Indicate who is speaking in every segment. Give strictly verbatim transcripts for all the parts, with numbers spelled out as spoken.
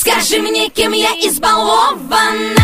Speaker 1: Скажи мне, кем я избалована.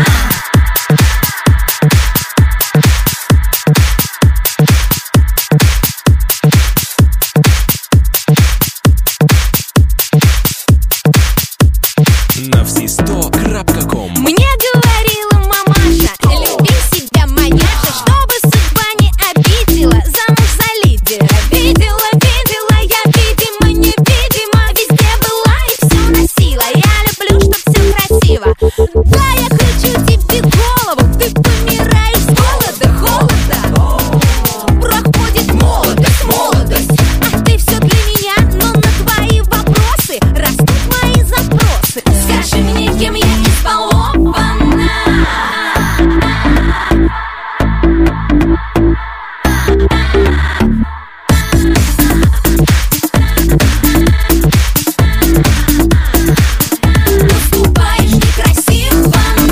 Speaker 2: Навсисто крапка ком.
Speaker 1: Мне говорила мамаша, люби себя, маняша, чтобы судьба не обидела, замуж за лидера. Видела, видела, я, видимо, невидимо, везде была и все носила. Я люблю, чтоб все красиво. Да, я кручу тебе голову, ты помираешь с голода, холода. Проходит молодость, молодость, а ты все для меня, но на твои вопросы растут мои запросы. Скажи мне, кем я избалована. Поступаешь некрасиво.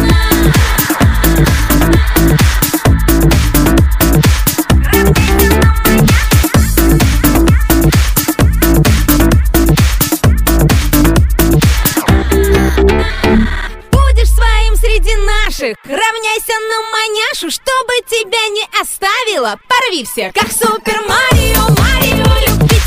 Speaker 1: Будешь своим среди наших, равняйся на маняшу, чтобы тебя не оставила. Порви всех, как Супер Марио, Марио, любить